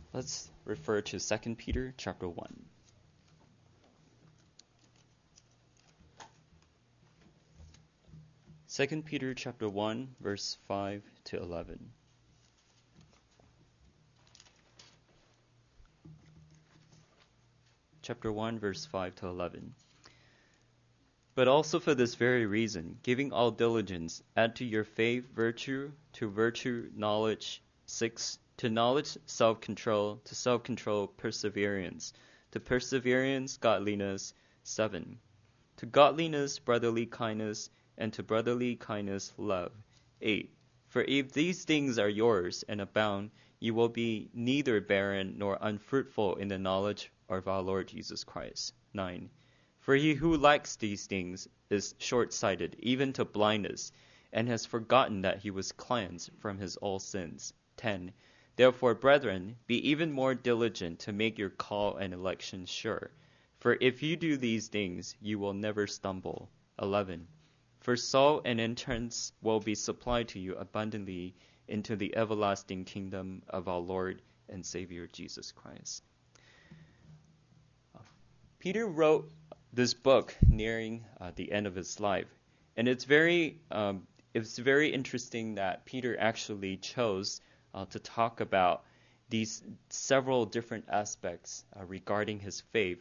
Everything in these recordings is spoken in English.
Let's refer to 2 Peter chapter 1. Second Peter chapter 1, verse 5 to 11. Chapter 1, verse 5 to 11. But also for this very reason, giving all diligence, add to your faith virtue, to virtue knowledge, 6, to knowledge self-control, to self-control perseverance, to perseverance godliness, 7, to godliness brotherly kindness, and to brotherly kindness love, 8. For if these things are yours and abound, you will be neither barren nor unfruitful in the knowledge of our Lord Jesus Christ, 9. For he who lacks these things is short-sighted, even to blindness, and has forgotten that he was cleansed from his old sins. 10. Therefore, brethren, be even more diligent to make your call and election sure. For if you do these things, you will never stumble. 11. For soul and entrance will be supplied to you abundantly into the everlasting kingdom of our Lord and Savior Jesus Christ. Peter wrote this book nearing the end of his life, and it's very interesting that Peter actually chose to talk about these several different aspects regarding his faith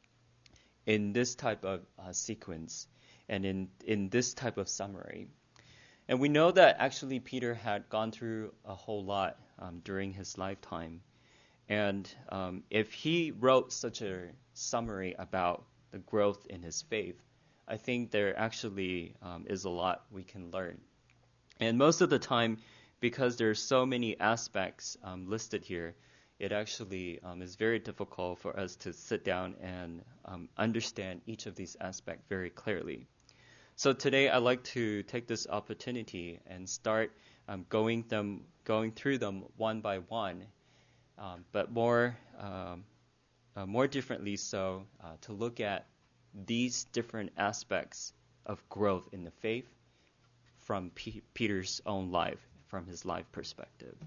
in this type of sequence and in this type of summary. And we know that actually Peter had gone through a whole lot during his lifetime, and if he wrote such a summary about the growth in his faith, I think there actually is a lot we can learn. And most of the time, because there's so many aspects listed here, it actually is very difficult for us to sit down and understand each of these aspects very clearly. So today I'd like to take this opportunity and start going through them one by one, but more differently so to look at these different aspects of growth in the faith from Peter's own life, from his life perspective.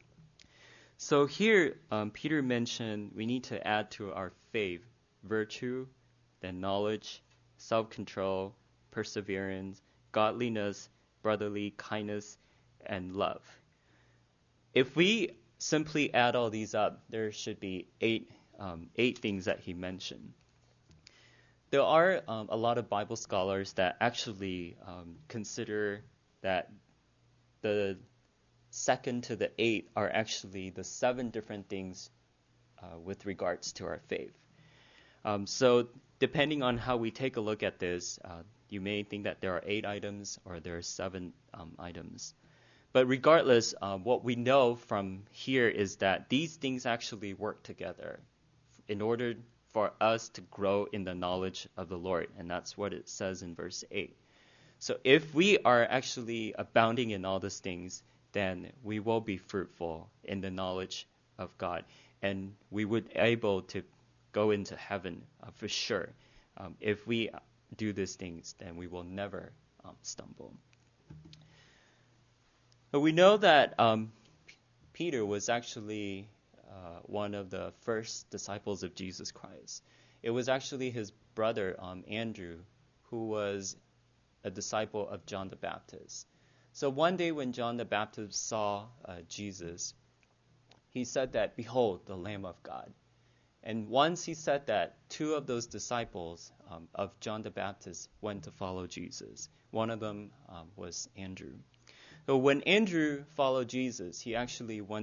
So here, Peter mentioned we need to add to our faith virtue, then knowledge, self-control, perseverance, godliness, brotherly kindness, and love. If we simply add all these up, there should be eight things that he mentioned. There are a lot of Bible scholars that actually consider that the second to the 8 are actually the 7 different things with regards to our faith. So depending on how we take a look at this, you may think that there are 8 items or there are 7 items. But regardless, what we know from here is that these things actually work together in order for us to grow in the knowledge of the Lord. And that's what it says in verse 8. So if we are actually abounding in all these things, then we will be fruitful in the knowledge of God. And we would be able to go into heaven for sure. If we do these things, then we will never stumble. But we know that Peter was actually one of the first disciples of Jesus Christ. It was actually his brother, Andrew, who was a disciple of John the Baptist. So one day when John the Baptist saw Jesus, he said that, "Behold, the Lamb of God." And once he said that, 2 of those disciples of John the Baptist went to follow Jesus. One of them was Andrew. So when Andrew followed Jesus, he actually went to his brother Simon and said that, "Come and see the Messiah." And when Simon came to believe, and when Simon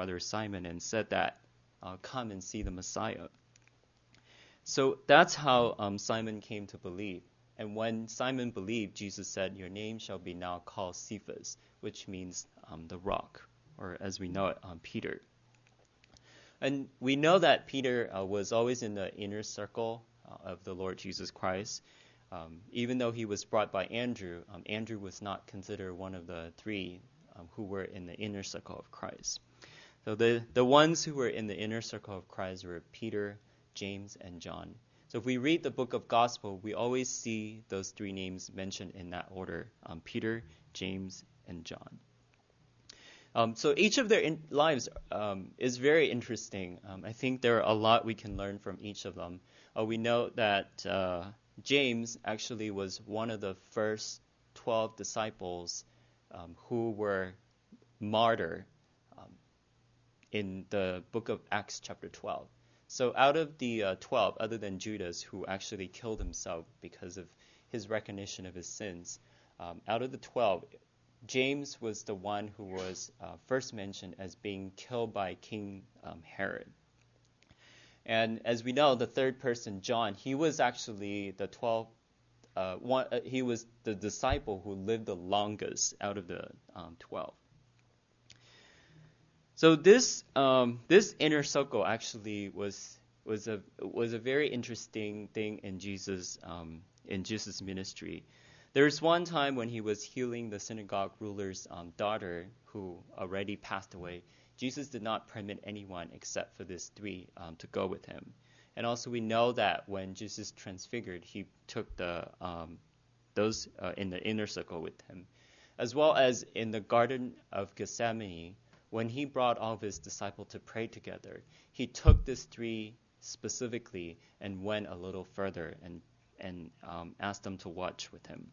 believed, Jesus said, "Your name shall be now called Cephas," which means the rock, or as we know it, Peter. And we know that Peter was always in the inner circle of the Lord Jesus Christ. Even though he was brought by Andrew, Andrew was not considered one of the 3 who were in the inner circle of Christ. So the ones who were in the inner circle of Christ were Peter, James, and John. So if we read the book of Gospel, we always see those 3 names mentioned in that order, Peter, James, and John. So each of their lives is very interesting. I think there are a lot we can learn from each of them. We know that James actually was one of the first 12 disciples who were martyred in the book of Acts chapter 12. So out of the 12, other than Judas, who actually killed himself because of his recognition of his sins, out of the 12, James was the one who was first mentioned as being killed by King Herod. And as we know, the third person, John, he was actually the 12. He was the disciple who lived the longest out of the 12. So this inner circle actually was a very interesting thing in Jesus' ministry. There was one time when he was healing the synagogue ruler's daughter who already passed away. Jesus did not permit anyone except for these three to go with him. And also we know that when Jesus transfigured, he took those in the inner circle with him. As well as in the Garden of Gethsemane, when he brought all of his disciples to pray together, he took these three specifically and went a little further and asked them to watch with him.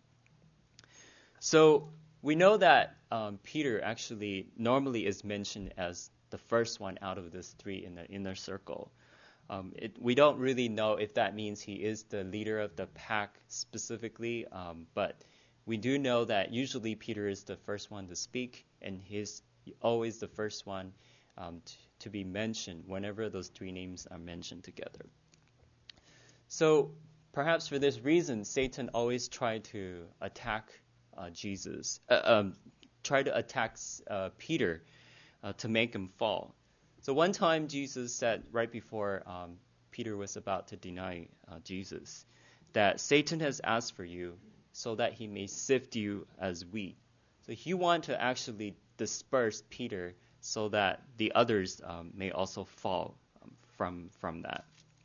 So we know that Peter actually normally is mentioned as the first one out of these three in the inner circle. We don't really know if that means he is the leader of the pack specifically, but we do know that usually Peter is the first one to speak, and he's always the first one to be mentioned whenever those three names are mentioned together. So perhaps for this reason, Satan always tried to attack Jesus, tried to attack Peter to make him fall. So one time Jesus said right before Peter was about to deny Jesus, that Satan has asked for you so that he may sift you as wheat. So he wanted to actually disperse Peter so that the others may also fall from that.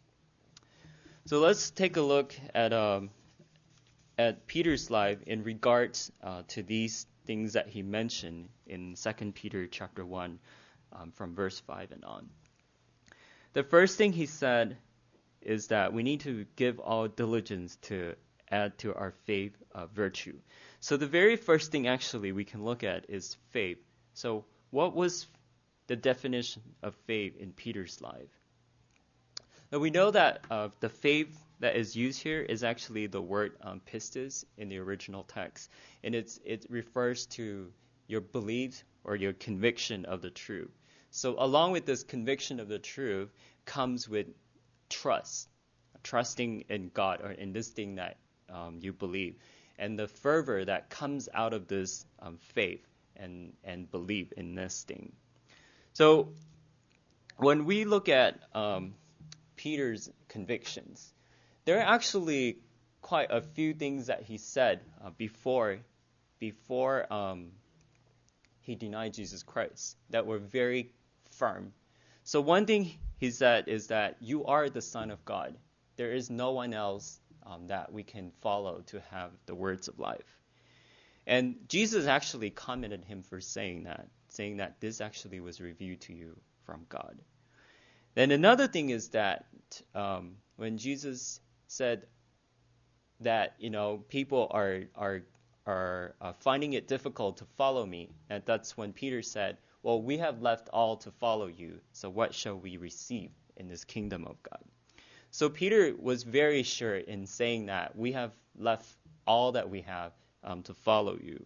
So let's take a look at Peter's life in regards to these things that he mentioned in 2 Peter chapter 1 from verse 5 and on. The first thing he said is that we need to give all diligence to add to our faith virtue. So the very first thing actually we can look at is faith. So what was the definition of faith in Peter's life? Now we know that the faith that is used here is actually the word pistis in the original text, and it refers to your belief or your conviction of the truth. So along with this conviction of the truth comes with trust, trusting in God or in this thing that you believe, and the fervor that comes out of this faith and belief in this thing. So when we look at Peter's convictions, there are actually quite a few things that he said before he denied Jesus Christ that were very firm. So one thing he said is that you are the Son of God. There is no one else that we can follow to have the words of life. And Jesus actually commended him for saying that this actually was revealed to you from God. Then another thing is that when Jesus said that people are finding it difficult to follow me, and that's when Peter said, well, we have left all to follow you, so what shall we receive in this kingdom of God? So Peter was very sure in saying that we have left all that we have to follow you,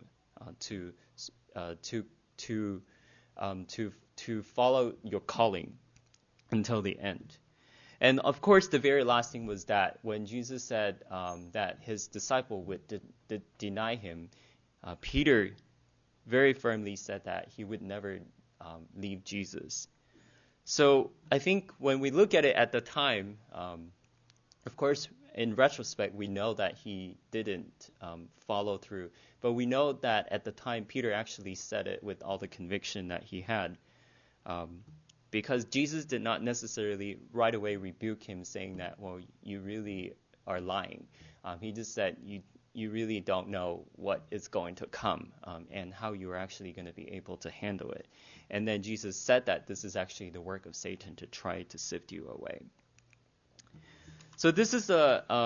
to follow your calling until the end. And of course, the very last thing was that when Jesus said that his disciple would deny him, Peter very firmly said that he would never leave Jesus. So I think when we look at it at the time, of course, in retrospect, we know that he didn't follow through. But we know that at the time, Peter actually said it with all the conviction that he had. Because Jesus did not necessarily right away rebuke him saying that, well, you really are lying. He just said, you really don't know what is going to come and how you're actually going to be able to handle it. And then Jesus said that this is actually the work of Satan to try to sift you away. So this is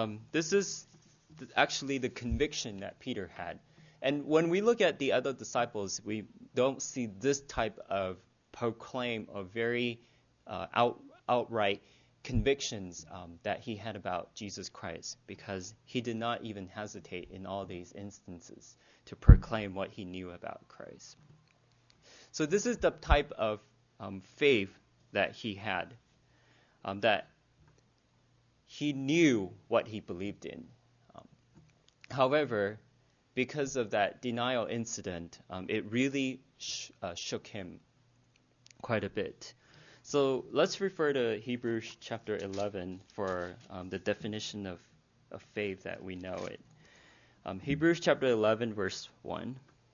actually the conviction that Peter had. And when we look at the other disciples, we don't see this type of proclaim of very outright convictions that he had about Jesus Christ, because he did not even hesitate in all these instances to proclaim what he knew about Christ. So this is the type of faith that he had, that he knew what he believed in. However, because of that denial incident, it really shook him quite a bit. So let's refer to Hebrews chapter 11 for the definition of faith that we know it. Hebrews chapter 11, verse 1.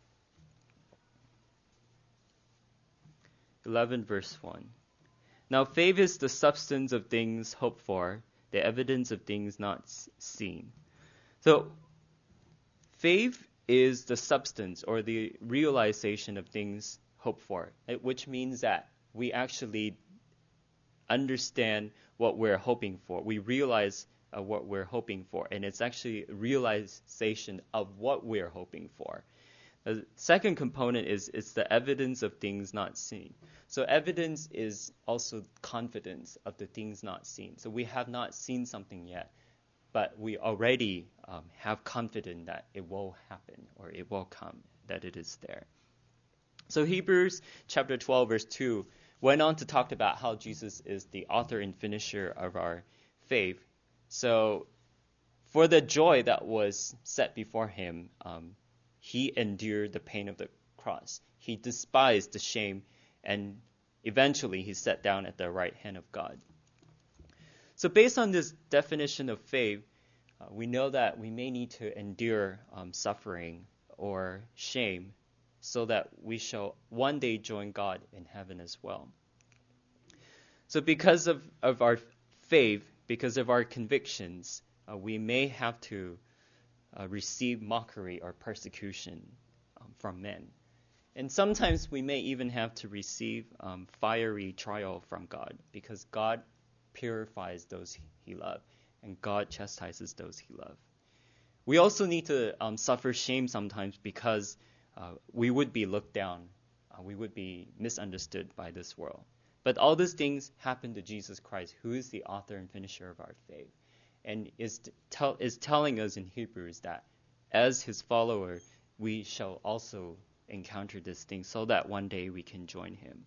11, verse 1. Now faith is the substance of things hoped for, the evidence of things not seen. So faith is the substance or the realization of things hoped for, which means that we actually understand what we're hoping for. We realize what we're hoping for, and it's actually a realization of what we're hoping for. The second component is it's the evidence of things not seen. So evidence is also confidence of the things not seen. So we have not seen something yet, but we already have confidence that it will happen or it will come, that it is there. So Hebrews chapter 12, verse 2 went on to talk about how Jesus is the author and finisher of our faith. So for the joy that was set before him, he endured the pain of the cross. He despised the shame, and eventually he sat down at the right hand of God. So based on this definition of faith, we know that we may need to endure suffering or shame so that we shall one day join God in heaven as well. So because of our faith, because of our convictions, we may have to receive mockery or persecution from men. And sometimes we may even have to receive fiery trial from God, because God purifies those he loves, and God chastises those he loves. We also need to suffer shame sometimes because we would be looked down. We would be misunderstood by this world. But all these things happen to Jesus Christ, who is the author and finisher of our faith, and is telling us in Hebrews that as his follower, we shall also encounter this thing so that one day we can join him.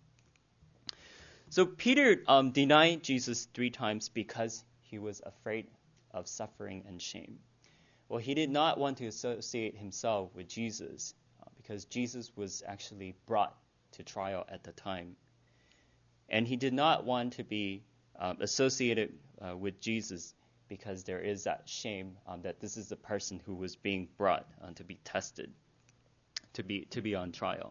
So Peter denied Jesus 3 times because he was afraid of suffering and shame. Well, he did not want to associate himself with Jesus because Jesus was actually brought to trial at the time. And he did not want to be associated with Jesus because there is that shame that this is the person who was being brought to be tested, to be on trial.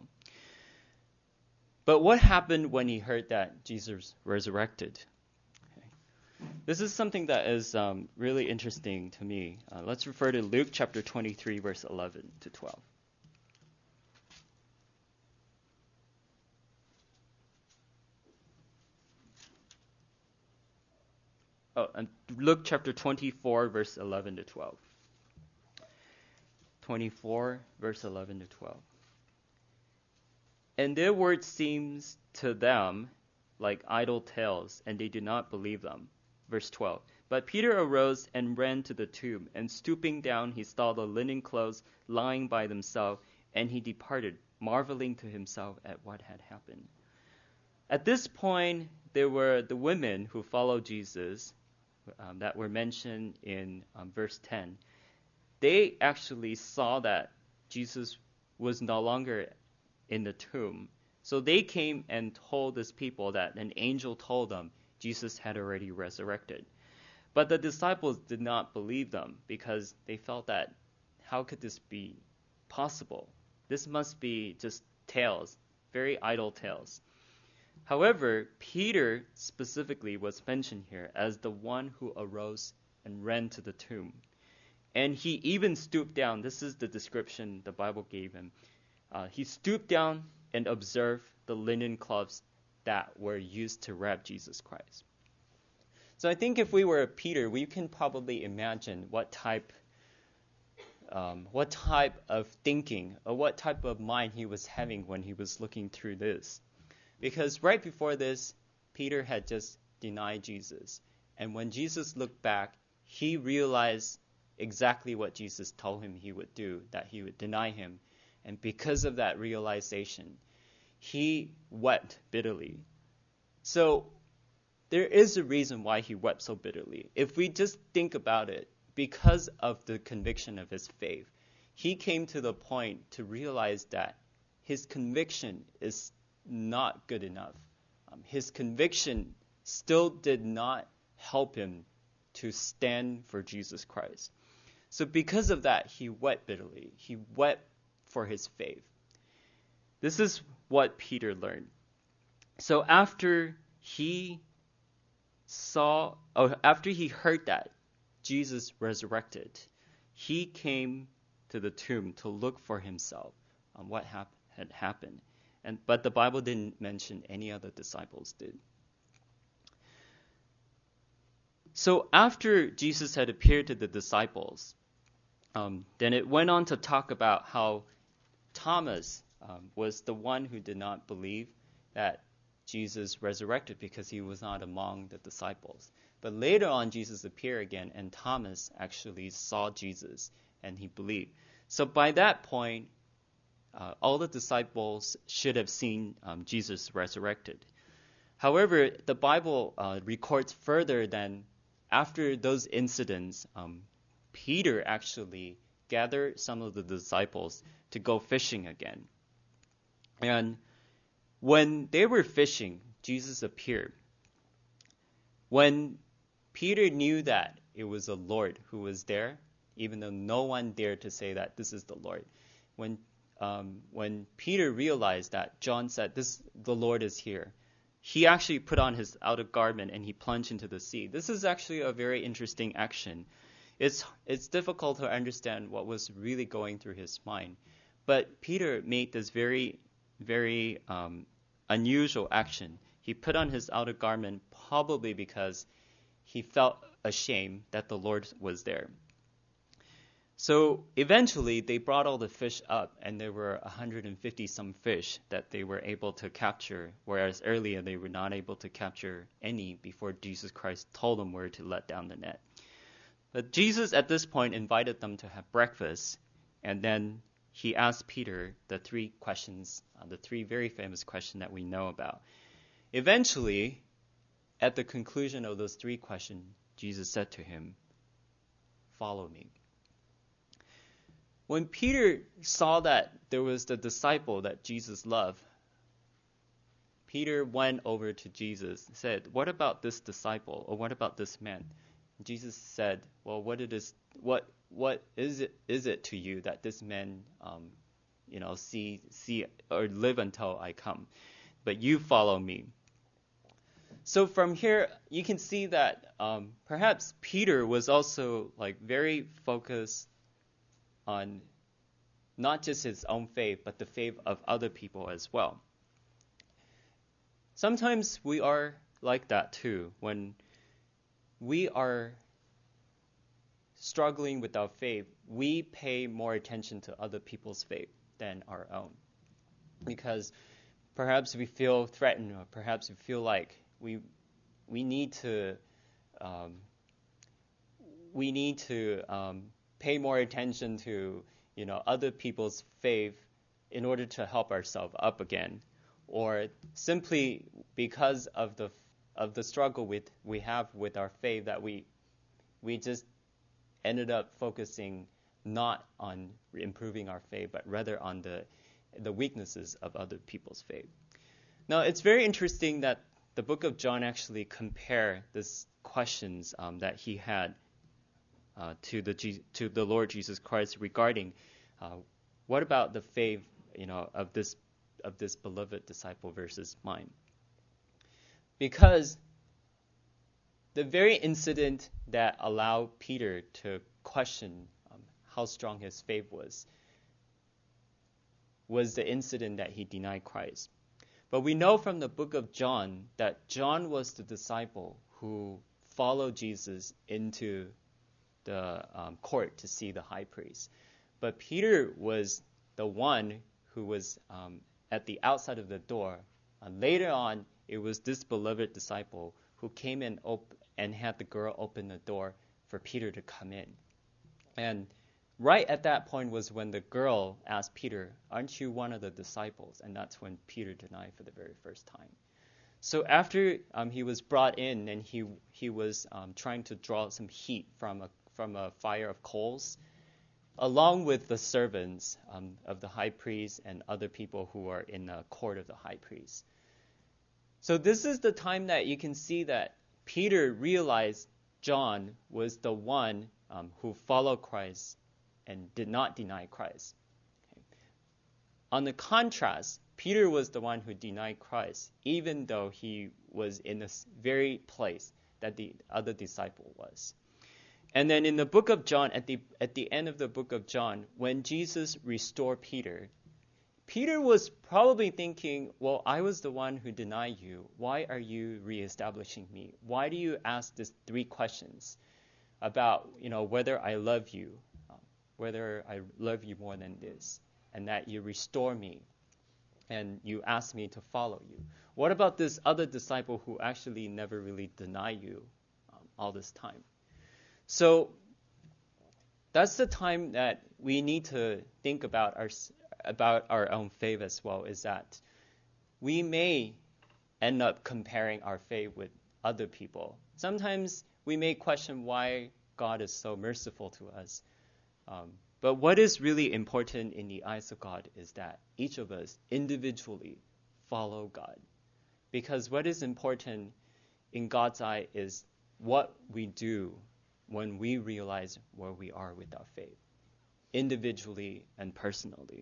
But what happened when he heard that Jesus resurrected? Okay. This is something that is really interesting to me. Let's refer to Luke chapter 23, verse 11 to 12. And Luke chapter 24, verse 11 to 12. 24, verse 11 to 12. And their word seems to them like idle tales, and they did not believe them. Verse 12. But Peter arose and ran to the tomb, and stooping down, he saw the linen clothes lying by themselves, and he departed, marveling to himself at what had happened. At this point, there were the women who followed Jesus that were mentioned in verse 10. They actually saw that Jesus was no longer in the tomb. So they came and told these people that an angel told them Jesus had already resurrected. But the disciples did not believe them because they felt that how could this be possible? This must be just tales, very idle tales. However, Peter specifically was mentioned here as the one who arose and ran to the tomb. And he even stooped down. This is the description the Bible gave him. He stooped down and observed the linen cloths that were used to wrap Jesus Christ. So I think if we were Peter, we can probably imagine what type of thinking or what type of mind he was having when he was looking through this. Because right before this, Peter had just denied Jesus. And when Jesus looked back, he realized exactly what Jesus told him he would do, that he would deny him. And because of that realization, he wept bitterly. So there is a reason why he wept so bitterly. If we just think about it, because of the conviction of his faith, he came to the point to realize that his conviction is not good enough. His conviction still did not help him to stand for Jesus Christ. So because of that, he wept bitterly. He wept for his faith. This is what Peter learned. So after he heard that Jesus resurrected, he came to the tomb to look for himself on what had happened. But the Bible didn't mention any other disciples did. So after Jesus had appeared to the disciples, then it went on to talk about how Thomas was the one who did not believe that Jesus resurrected because he was not among the disciples. But later on, Jesus appeared again, and Thomas actually saw Jesus, and he believed. So by that point, all the disciples should have seen Jesus resurrected. However, the Bible records further than after those incidents, Peter actually gathered some of the disciples to go fishing again. And when they were fishing, Jesus appeared. When Peter knew that it was the Lord who was there, even though no one dared to say that this is the Lord, when Peter realized that John said, the Lord is here, he actually put on his outer garment and he plunged into the sea. This is actually a very interesting action. It's difficult to understand what was really going through his mind. But Peter made this very, very unusual action. He put on his outer garment probably because he felt ashamed that the Lord was there. So eventually they brought all the fish up, and there were 150 some fish that they were able to capture, whereas earlier they were not able to capture any before Jesus Christ told them where to let down the net. But Jesus at this point invited them to have breakfast, and then he asked Peter the three questions, the three very famous questions that we know about. Eventually, at the conclusion of those three questions, Jesus said to him, "Follow me." When Peter saw that there was the disciple that Jesus loved, Peter went over to Jesus and said, "What about this disciple, or what about this man?" Jesus said, "Well, what is it to you that this man see or live until I come? But you follow me." So from here, you can see that perhaps Peter was also very focused on not just his own faith, but the faith of other people as well. Sometimes we are like that too. When we are struggling with our faith, we pay more attention to other people's faith than our own. Because perhaps we feel threatened, or perhaps we feel like we need to pay more attention to other people's faith in order to help ourselves up again, or simply because of the struggle we have with our faith, that we just ended up focusing not on improving our faith, but rather on the weaknesses of other people's faith. Now, it's very interesting that the book of John actually compare these questions that he had to the Lord Jesus Christ regarding what about the faith of this beloved disciple versus mine. Because the very incident that allowed Peter to question how strong his faith was the incident that he denied Christ. But we know from the book of John that John was the disciple who followed Jesus into the court to see the high priest. But Peter was the one who was at the outside of the door. Later on, it was this beloved disciple who came in and had the girl open the door for Peter to come in. And right at that point was when the girl asked Peter, "Aren't you one of the disciples?" And that's when Peter denied for the very first time. So after he was brought in and he was trying to draw some heat from a fire of coals, along with the servants of the high priest and other people who are in the court of the high priest. So this is the time that you can see that Peter realized John was the one who followed Christ and did not deny Christ. Okay. On the contrast, Peter was the one who denied Christ, even though he was in the very place that the other disciple was. And then in the book of John, at the end of the book of John, when Jesus restored Peter, Peter was probably thinking, well, I was the one who denied you. Why are you reestablishing me? Why do you ask these 3 questions about, whether I love you, whether I love you more than this, and that you restore me, and you ask me to follow you? What about this other disciple who actually never really denied you all this time? So that's the time that we need to think about our own faith as well, is that we may end up comparing our faith with other people. Sometimes we may question why God is so merciful to us. But what is really important in the eyes of God is that each of us individually follow God. Because what is important in God's eye is what we do when we realize where we are with our faith, individually and personally.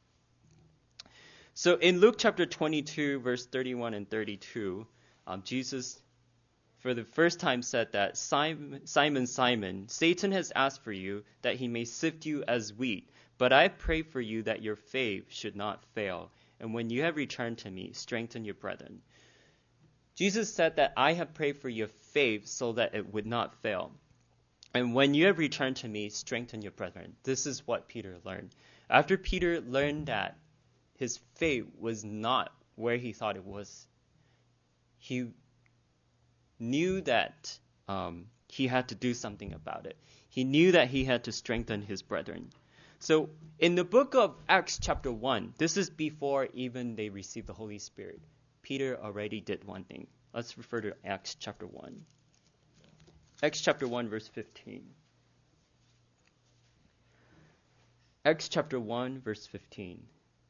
So in Luke chapter 22, verse 31 and 32, Jesus for the first time said that, Simon, Simon, Satan has asked for you that he may sift you as wheat, but I pray for you that your faith should not fail. And when you have returned to me, strengthen your brethren. Jesus said that I have prayed for your faith so that it would not fail. And when you have returned to me, strengthen your brethren. This is what Peter learned. After Peter learned that his faith was not where he thought it was, he knew that he had to do something about it. He knew that he had to strengthen his brethren. So in the book of Acts chapter 1, this is before even they received the Holy Spirit. Peter already did one thing. Let's refer to Acts chapter 1. Acts chapter 1, verse 15. Acts chapter 1, verse 15.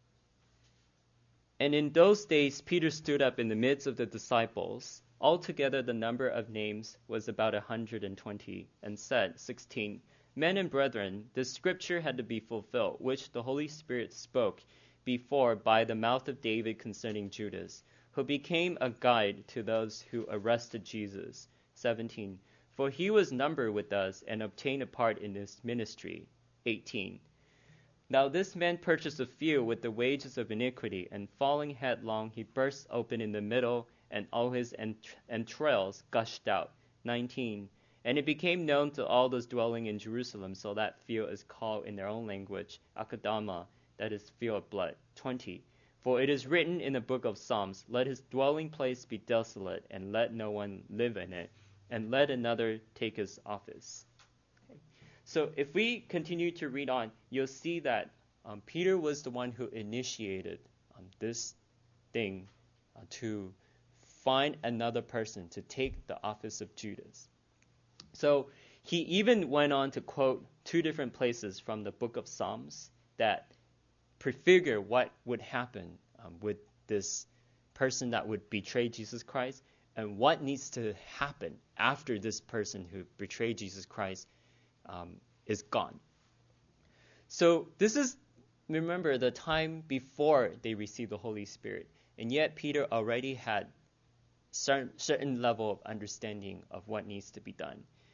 And in those days Peter stood up in the midst of the disciples. Altogether the number of names was about 120, and said, 16, Men and brethren, this scripture had to be fulfilled, which the Holy Spirit spoke before by the mouth of David concerning Judas, who became a guide to those who arrested Jesus. 17, For he was numbered with us and obtained a part in this ministry. 18, Now this man purchased a field with the wages of iniquity, and falling headlong he burst open in the middle, and all his entrails gushed out. 19, And it became known to all those dwelling in Jerusalem, so that field is called in their own language, Akadama, that is, field of blood. 20, For it is written in the book of Psalms, Let his dwelling place be desolate, and let no one live in it, and let another take his office. Okay. So if we continue to read on, you'll see that Peter was the one who initiated this thing to find another person to take the office of Judas. So he even went on to quote 2 different places from the book of Psalms that prefigure what would happen with this person that would betray Jesus Christ, and what needs to happen after this person who betrayed Jesus Christ is gone. So this is, remember, the time before they received the Holy Spirit, and yet Peter already had certain level of understanding of what needs to be done.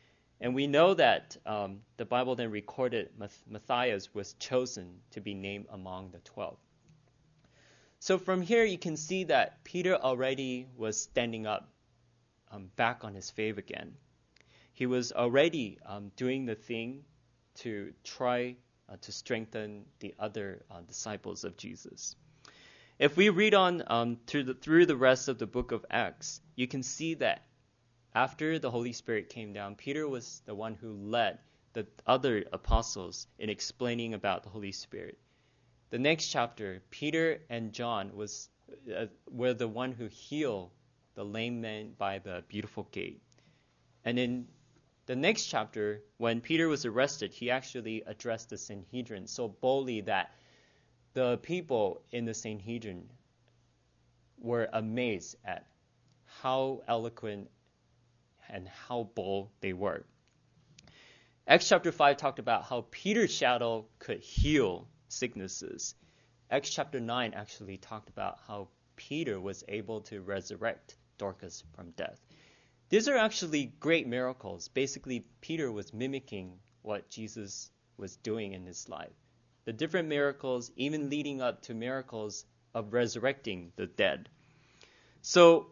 And we know that the Bible then recorded Matthias was chosen to be named among the 12. So from here you can see that Peter already was standing up back on his faith again. He was already doing the thing to try to strengthen the other disciples of Jesus. If we read on through the rest of the book of Acts, you can see that after the Holy Spirit came down, Peter was the one who led the other apostles in explaining about the Holy Spirit. The next chapter, Peter and John were the one who healed the lame man by the beautiful gate. And in the next chapter, when Peter was arrested, he actually addressed the Sanhedrin so boldly that the people in the Sanhedrin were amazed at how eloquent and how bold they were. Acts chapter 5 talked about how Peter's shadow could heal sicknesses. Acts chapter 9 actually talked about how Peter was able to resurrect Dorcas from death. These are actually great miracles. Basically, Peter was mimicking what Jesus was doing in his life. The different miracles, even leading up to miracles of resurrecting the dead. So,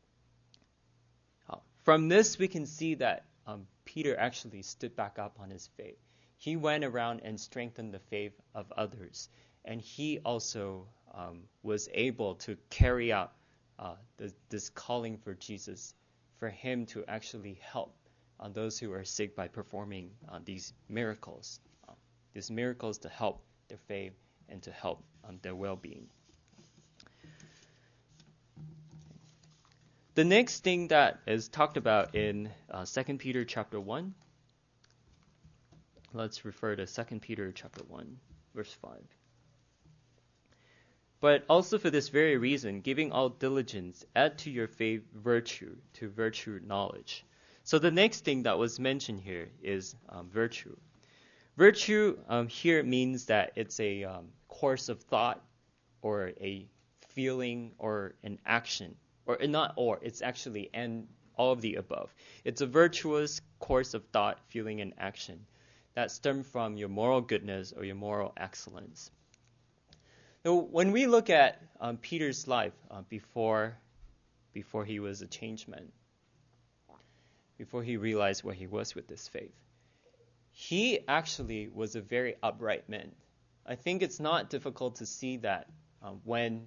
from this we can see that Peter actually stood back up on his faith. He went around and strengthened the faith of others. And he also was able to carry out this calling for Jesus, for him to actually help those who are sick by performing these miracles to help their faith and to help their well-being. The next thing that is talked about in 2 Peter chapter 1, let's refer to 2 Peter chapter 1, verse 5. But also for this very reason, giving all diligence, add to your faith virtue, to virtue knowledge. So the next thing that was mentioned here is virtue. Virtue here means that it's a course of thought or a feeling or an action. It's actually all of the above. It's a virtuous course of thought, feeling, and action that stem from your moral goodness or your moral excellence. Now, when we look at Peter's life before he was a changed man, before he realized where he was with this faith, he actually was a very upright man. I think it's not difficult to see that when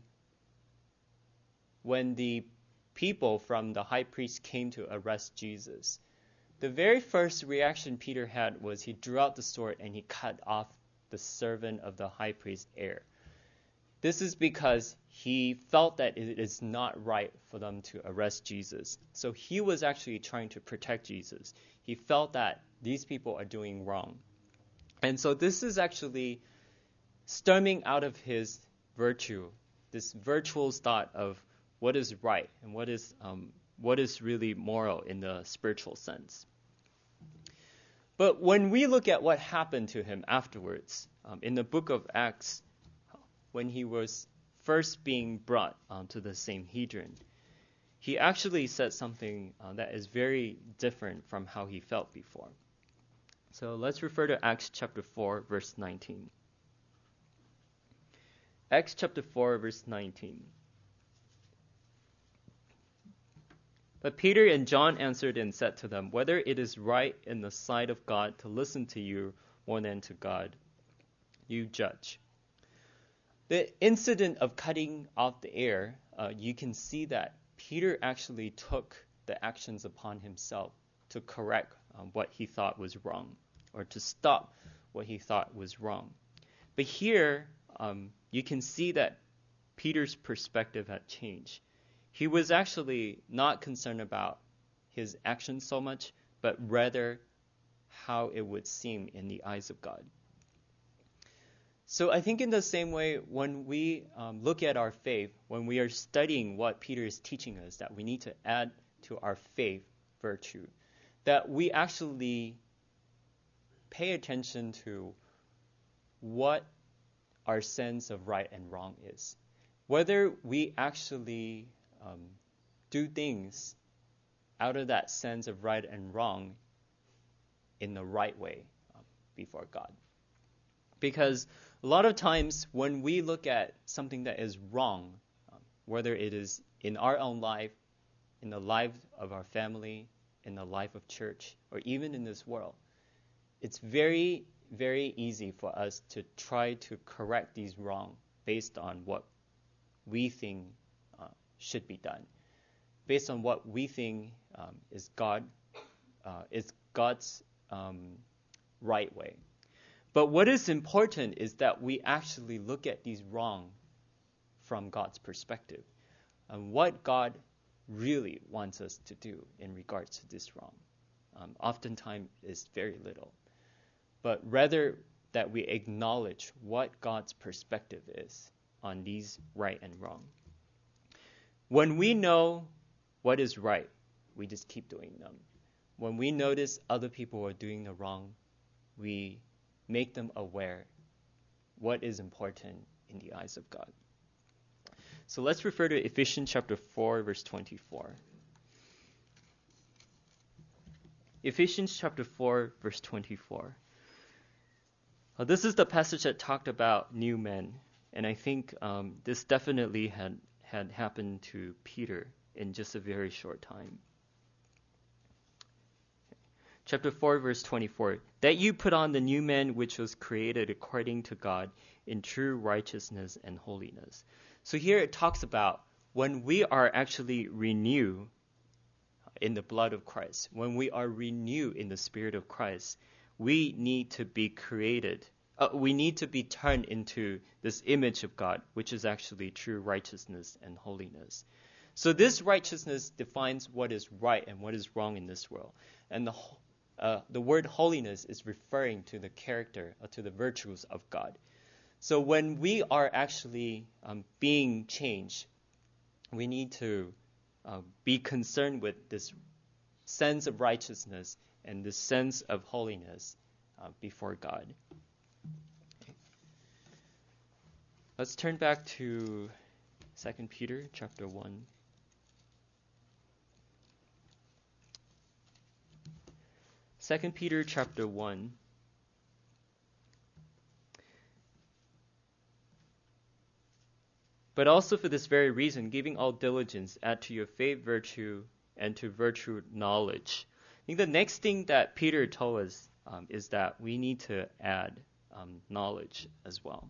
the people from the high priest came to arrest Jesus, the very first reaction Peter had was he drew out the sword and he cut off the servant of the high priest's ear. This is because he felt that it is not right for them to arrest Jesus. So he was actually trying to protect Jesus. He felt that these people are doing wrong. And so this is actually stemming out of his virtue, this virtuous thought of what is right and what is really moral in the spiritual sense. But when we look at what happened to him afterwards, in the book of Acts, when he was first being brought to the Sanhedrin, he actually said something that is very different from how he felt before. So let's refer to Acts chapter 4, verse 19. Acts chapter 4, verse 19. But Peter and John answered and said to them, whether it is right in the sight of God to listen to you more than to God, you judge. The incident of cutting off the ear, you can see that Peter actually took the actions upon himself to correct what he thought was wrong, or to stop what he thought was wrong. But here, you can see that Peter's perspective had changed. He was actually not concerned about his actions so much, but rather how it would seem in the eyes of God. So I think in the same way, when we look at our faith, when we are studying what Peter is teaching us, that we need to add to our faith virtue, that we actually pay attention to what our sense of right and wrong is. Whether we actually do things out of that sense of right and wrong in the right way before God. Because a lot of times when we look at something that is wrong, whether it is in our own life, in the life of our family, in the life of church, or even in this world, it's very, very easy for us to try to correct these wrong based on what we think should be done, based on what we think is God's right way. But what is important is that we actually look at these wrong from God's perspective and what God really wants us to do in regards to this wrong. Oftentimes is very little, but rather that we acknowledge what God's perspective is on these right and wrong. When we know what is right, we just keep doing them. When we notice other people are doing the wrong, we make them aware what is important in the eyes of God. So let's refer to Ephesians chapter 4, verse 24. Ephesians chapter 4, verse 24. This is the passage that talked about new men, and I think this definitely had happened to Peter in just a very short time. Chapter 4, verse 24, that you put on the new man which was created according to God in true righteousness and holiness. So here it talks about when we are actually renewed in the blood of Christ, when we are renewed in the Spirit of Christ, we need to be created. We need to be turned into this image of God, which is actually true righteousness and holiness. So this righteousness defines what is right and what is wrong in this world. And the word holiness is referring to the character, to the virtues of God. So when we are actually being changed, we need to be concerned with this sense of righteousness and this sense of holiness before God. Okay. Let's turn back to 2 Peter chapter 1. 2 Peter chapter 1. But also for this very reason, giving all diligence, add to your faith virtue, and to virtue knowledge. I think the next thing that Peter told us is that we need to add knowledge as well.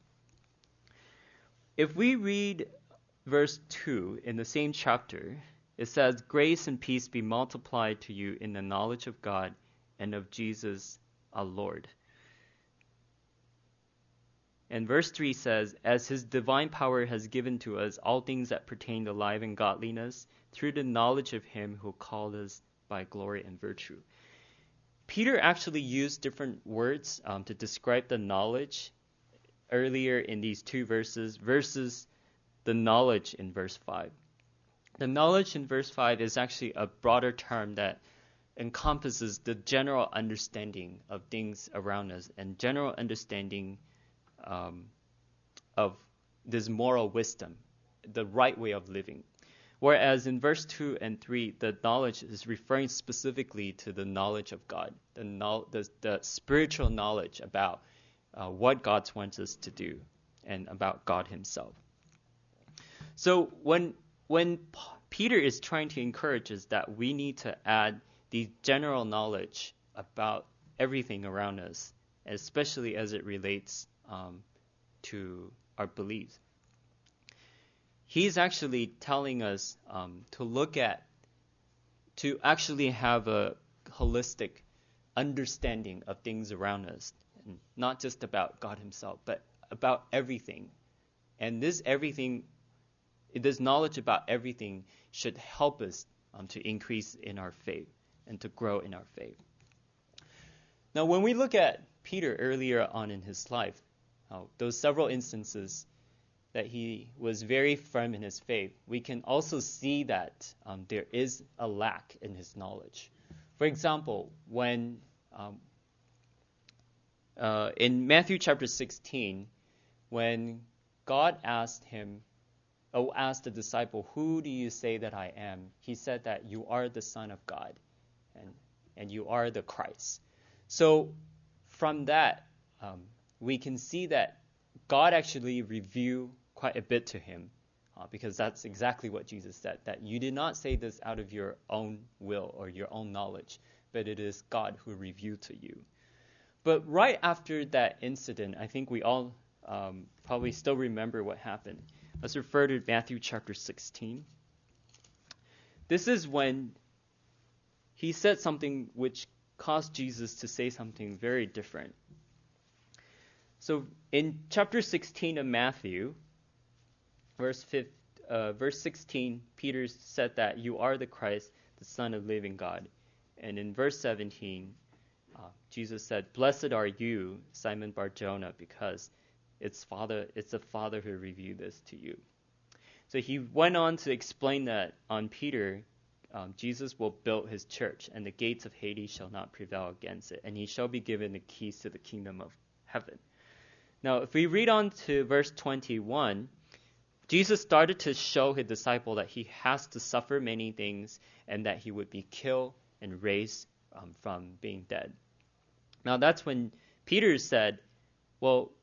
If we read verse 2 in the same chapter, it says, grace and peace be multiplied to you in the knowledge of God and of Jesus our Lord. And verse 3 says, as his divine power has given to us all things that pertain to life and godliness, through the knowledge of him who called us by glory and virtue. Peter actually used different words to describe the knowledge earlier in these two verses versus the knowledge in verse 5. The knowledge in verse 5 is actually a broader term that encompasses the general understanding of things around us and general understanding of this moral wisdom, the right way of living. Whereas in verse 2 and 3, the knowledge is referring specifically to the knowledge of God, the spiritual knowledge about what God wants us to do and about God himself. So when Peter is trying to encourage us that we need to add the general knowledge about everything around us, especially as it relates to our beliefs. He's actually telling us to actually have a holistic understanding of things around us, and not just about God himself, but about everything. And this knowledge about everything should help us to increase in our faith and to grow in our faith. Now, when we look at Peter earlier on in his life, those several instances that he was very firm in his faith, we can also see that there is a lack in his knowledge. For example, when in Matthew chapter 16, when God asked the disciple, who do you say that I am? He said that you are the Son of God and you are the Christ. So from that, we can see that God actually revealed quite a bit to him, because that's exactly what Jesus said, that you did not say this out of your own will or your own knowledge, but it is God who revealed to you. But right after that incident, I think we all probably still remember what happened. Let's refer to Matthew chapter 16. This is when he said something which caused Jesus to say something very different. So in chapter 16 of Matthew, verse 16, Peter said that you are the Christ, the Son of the living God. And in verse 17, Jesus said, "Blessed are you, Simon Bar-Jonah, because it's the Father who revealed this to you." So he went on to explain that on Peter, Jesus will build his church, and the gates of Hades shall not prevail against it, and he shall be given the keys to the kingdom of heaven. Now, if we read on to verse 21, Jesus started to show his disciple that he has to suffer many things and that he would be killed and raised from being dead. Now, that's when Peter said, "Well,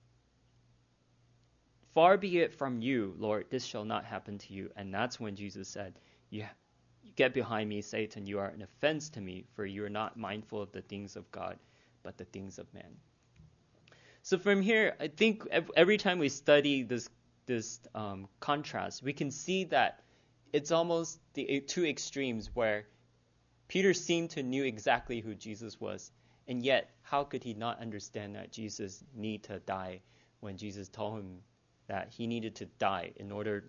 far be it from you, Lord, this shall not happen to you." And that's when Jesus said, "You get behind me, Satan, you are an offense to me, for you are not mindful of the things of God, but the things of man." So from here, I think every time we study this contrast, we can see that it's almost the two extremes where Peter seemed to knew exactly who Jesus was, and yet how could he not understand that Jesus needed to die when Jesus told him that he needed to die in order,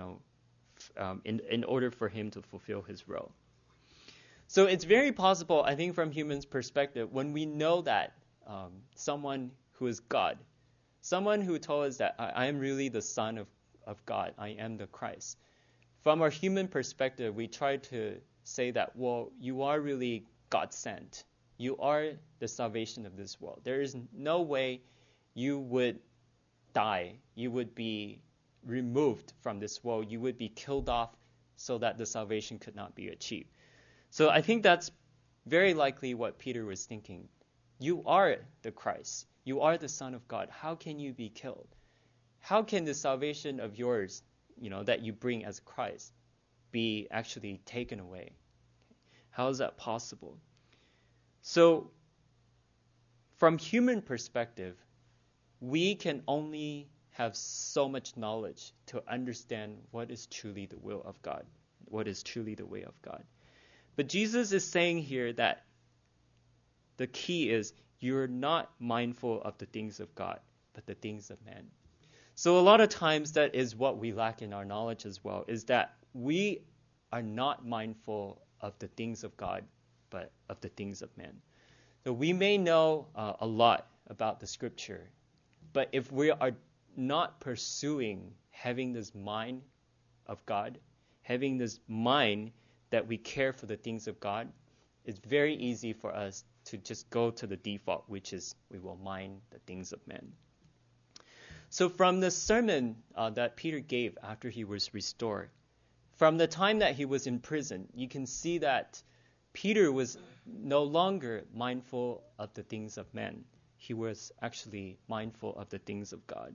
in order for him to fulfill his role. So it's very possible, I think, from humans' perspective, when we know that someone who is God, someone who told us that I am really the Son of God, I am the Christ. From our human perspective, we try to say that, well, you are really God sent. You are the salvation of this world. There is no way you would die. You would be removed from this world. You would be killed off so that the salvation could not be achieved. So I think that's very likely what Peter was thinking. You are the Christ. You are the Son of God. How can you be killed? How can the salvation of yours, that you bring as Christ, be actually taken away? How is that possible? So, from human perspective, we can only have so much knowledge to understand what is truly the will of God, what is truly the way of God. But Jesus is saying here that the key is you're not mindful of the things of God, but the things of man. So a lot of times that is what we lack in our knowledge as well, is that we are not mindful of the things of God, but of the things of man. So we may know a lot about the scripture, but if we are not pursuing having this mind of God, having this mind that we care for the things of God, it's very easy for us to just go to the default, which is we will mind the things of men. So from the sermon that Peter gave after he was restored, from the time that he was in prison, you can see that Peter was no longer mindful of the things of men. He was actually mindful of the things of God.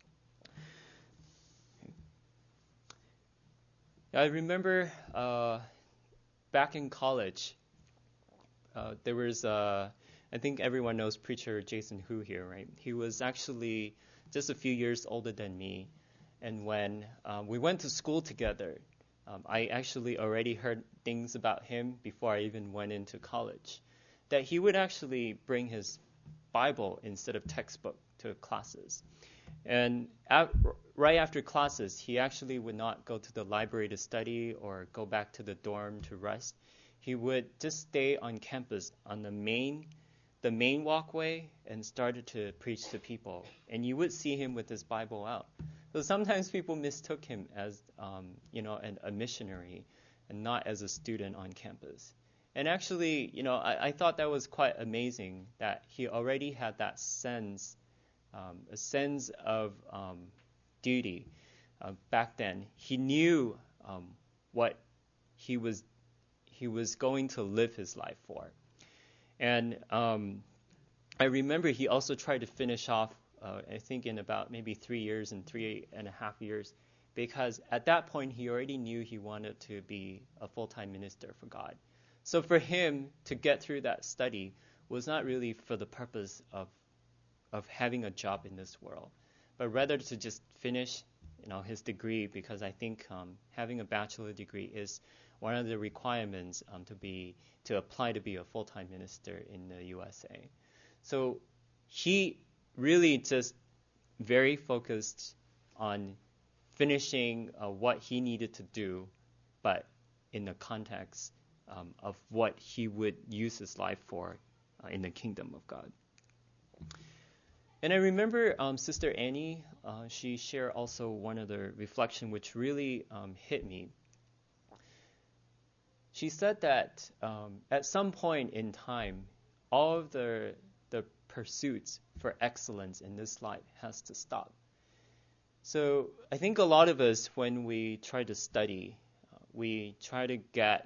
I remember back in college, there was, I think everyone knows preacher Jason Hu here, right? He was actually just a few years older than me. And when we went to school together, I actually already heard things about him before I even went into college, that he would actually bring his Bible instead of textbook to classes. And right after classes, he actually would not go to the library to study or go back to the dorm to rest. He would just stay on campus on the main walkway and started to preach to people. And you would see him with his Bible out. So sometimes people mistook him as, a missionary and not as a student on campus. And actually, I thought that was quite amazing that he already had that sense, a sense of duty back then. He knew what he was going to live his life for. And I remember he also tried to finish off, I think, in about maybe 3 years and 3.5 years, because at that point he already knew he wanted to be a full-time minister for God. So for him to get through that study was not really for the purpose of having a job in this world, but rather to just finish, his degree, because I think having a bachelor degree is one of the requirements to apply to be a full-time minister in the USA. So he really just very focused on finishing what he needed to do, but in the context of what he would use his life for in the kingdom of God. And I remember Sister Annie, she shared also one other reflection which really hit me. She said that at some point in time, all of the pursuits for excellence in this life has to stop. So I think a lot of us, when we try to study, we try to get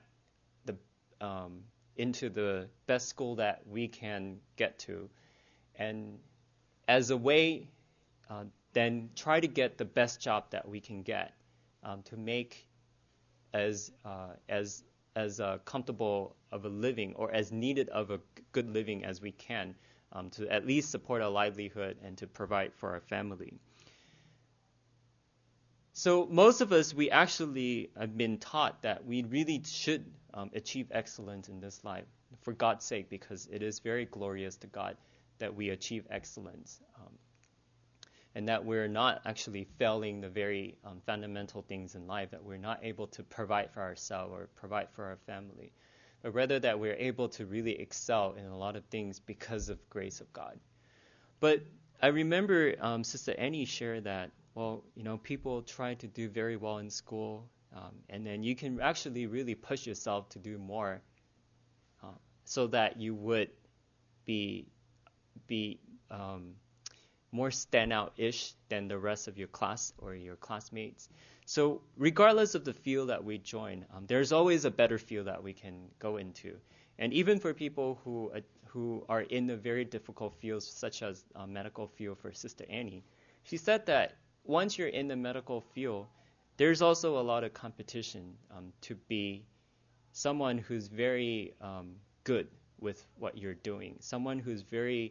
into the best school that we can get to, and as a way, then try to get the best job that we can get to make as comfortable of a living, or as needed of a good living as we can, to at least support our livelihood and to provide for our family. So most of us, we actually have been taught that we really should achieve excellence in this life for God's sake, because it is very glorious to God that we achieve excellence, and that we're not actually failing the very fundamental things in life, that we're not able to provide for ourselves or provide for our family, but rather that we're able to really excel in a lot of things because of grace of God. But I remember Sister Annie shared that, people try to do very well in school, and then you can actually really push yourself to do more, so that you would be more standout-ish than the rest of your class or your classmates. So regardless of the field that we join, there's always a better field that we can go into. And even for people who are in the very difficult fields, such as medical field for Sister Annie, she said that once you're in the medical field, there's also a lot of competition to be someone who's very good with what you're doing, someone who's very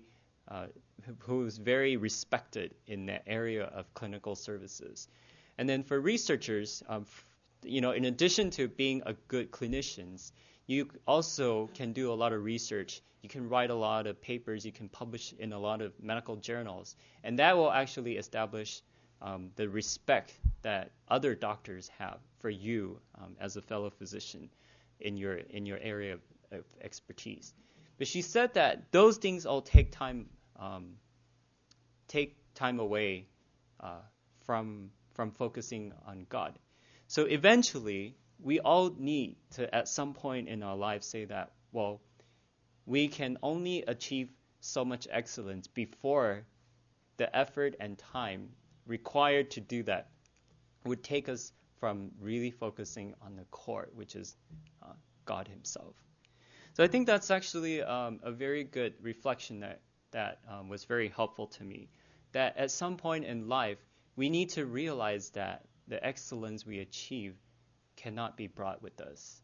respected in the area of clinical services. And then for researchers, in addition to being a good clinicians, you also can do a lot of research. You can write a lot of papers. You can publish in a lot of medical journals, and that will actually establish the respect that other doctors have for you as a fellow physician in your area of expertise. But she said that those things all take time away from focusing on God. So eventually, we all need to, at some point in our lives, say that, we can only achieve so much excellence before the effort and time required to do that would take us from really focusing on the core, which is God himself. So I think that's actually a very good reflection that was very helpful to me, that at some point in life, we need to realize that the excellence we achieve cannot be brought with us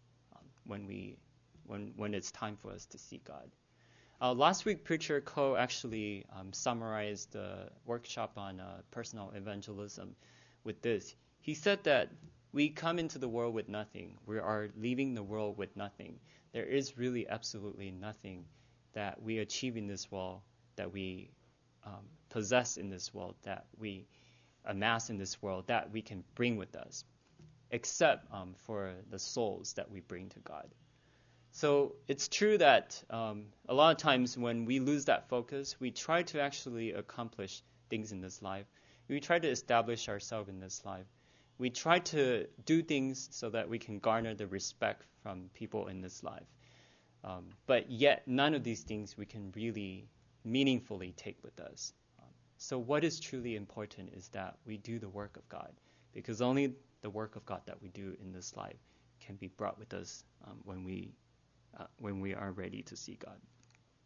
when it's time for us to see God. Last week, Preacher Ko actually summarized the workshop on personal evangelism with this. He said that we come into the world with nothing. We are leaving the world with nothing. There is really absolutely nothing that we achieve in this world, that we possess in this world, that we amass in this world, that we can bring with us, except for the souls that we bring to God. So it's true that a lot of times when we lose that focus, we try to actually accomplish things in this life. We try to establish ourselves in this life. We try to do things so that we can garner the respect from people in this life. But yet none of these things we can really meaningfully take with us. So what is truly important is that we do the work of God, because only the work of God that we do in this life can be brought with us when we are ready to see God.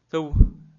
So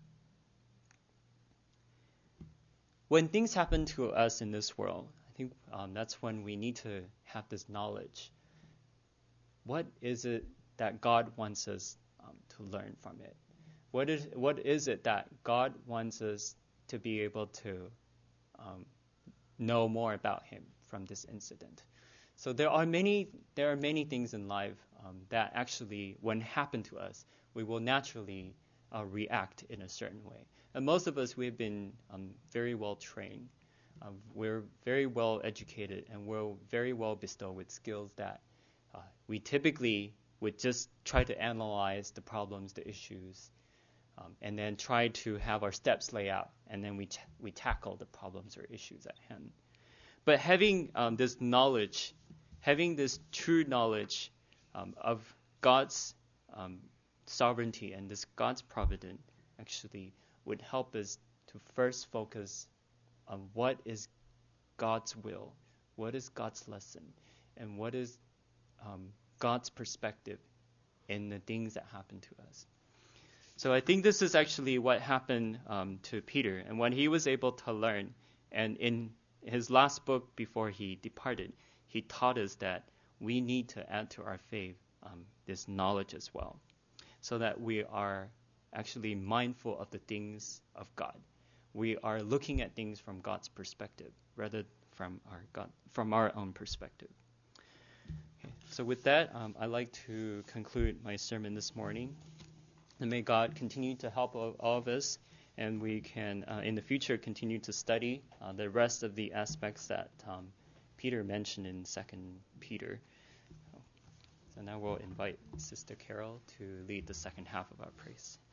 when things happen to us in this world, I think that's when we need to have this knowledge. What is it that God wants us to learn from it? What is it that God wants us to be able to know more about Him from this incident? So there are many things in life that actually, when happen to us, we will naturally react in a certain way. And most of us, we've been very well trained. We're very well educated, and we're very well bestowed with skills that we typically would just try to analyze the problems, the issues, and then try to have our steps lay out, and then we tackle the problems or issues at hand. But having this knowledge, having this true knowledge of God's sovereignty and this God's providence actually would help us to first focus on what is God's will, what is God's lesson, and what is God's perspective in the things that happen to us. So I think this is actually what happened to Peter, and when he was able to learn, and in his last book before he departed, he taught us that we need to add to our faith this knowledge as well, so that we are actually mindful of the things of God. We are looking at things from God's perspective rather from our own perspective. Okay, so with that, I'd like to conclude my sermon this morning. And may God continue to help all of us, and we can, in the future, continue to study the rest of the aspects that Peter mentioned in 2 Peter. So now we'll invite Sister Carol to lead the second half of our praise.